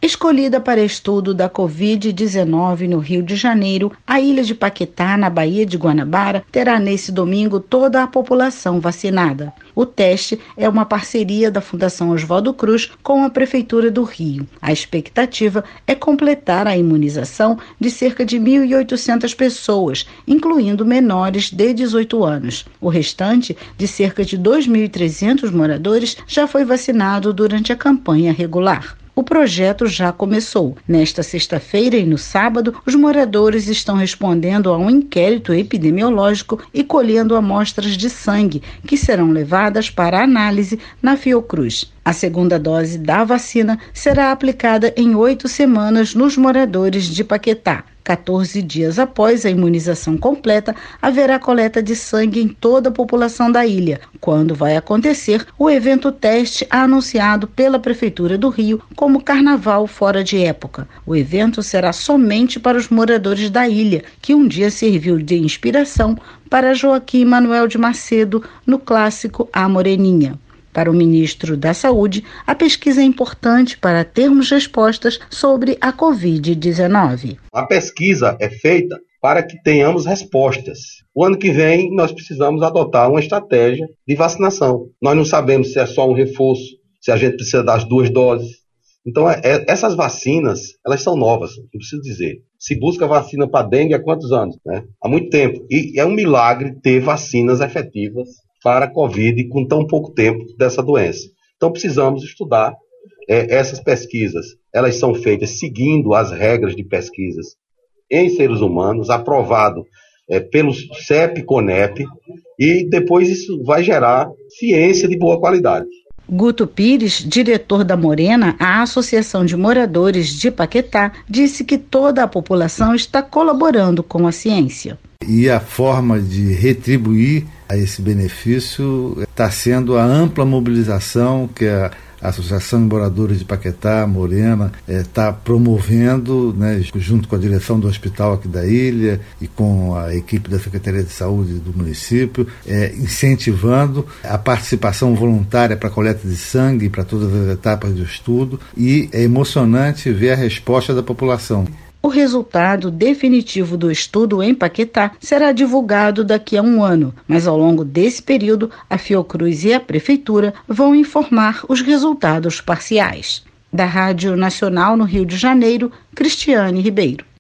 Escolhida para estudo da Covid-19 no Rio de Janeiro, a ilha de Paquetá, na Baía de Guanabara, terá nesse domingo toda a população vacinada. O teste é uma parceria da Fundação Oswaldo Cruz com a Prefeitura do Rio. A expectativa é completar a imunização de cerca de 1.800 pessoas, incluindo menores de 18 anos. O restante, de cerca de 2.300 moradores, já foi vacinado durante a campanha regular. O projeto já começou. Nesta sexta-feira e no sábado, os moradores estão respondendo a um inquérito epidemiológico e colhendo amostras de sangue, que serão levadas para análise na Fiocruz. A segunda dose da vacina será aplicada em 8 semanas nos moradores de Paquetá. 14 dias após a imunização completa, haverá coleta de sangue em toda a população da ilha, quando vai acontecer o evento teste anunciado pela Prefeitura do Rio como Carnaval Fora de Época. O evento será somente para os moradores da ilha, que um dia serviu de inspiração para Joaquim Manuel de Macedo no clássico A Moreninha. Para o ministro da Saúde, a pesquisa é importante para termos respostas sobre a Covid-19. A pesquisa é feita para que tenhamos respostas. O ano que vem, nós precisamos adotar uma estratégia de vacinação. Nós não sabemos se é só um reforço, se a gente precisa das 2 doses. Então, essas vacinas, elas são novas, não preciso dizer. Se busca vacina para dengue há quantos anos? Né? Há muito tempo. E é um milagre ter vacinas efetivas para a Covid com tão pouco tempo dessa doença. Então precisamos estudar essas pesquisas. Elas são feitas seguindo as regras de pesquisas em seres humanos, aprovado pelo CEP e CONEP, e depois isso vai gerar ciência de boa qualidade. Guto Pires, diretor da Morena, a Associação de Moradores de Paquetá, disse que toda a população está colaborando com a ciência. E a forma de retribuir a esse benefício está sendo a ampla mobilização que a Associação de Moradores de Paquetá, Morena, está promovendo, né, junto com a direção do hospital aqui da ilha e com a equipe da Secretaria de Saúde do município, incentivando a participação voluntária para a coleta de sangue para todas as etapas do estudo, e é emocionante ver a resposta da população. O resultado definitivo do estudo em Paquetá será divulgado daqui a 1 ano, mas ao longo desse período, a Fiocruz e a Prefeitura vão informar os resultados parciais. Da Rádio Nacional no Rio de Janeiro, Cristiane Ribeiro.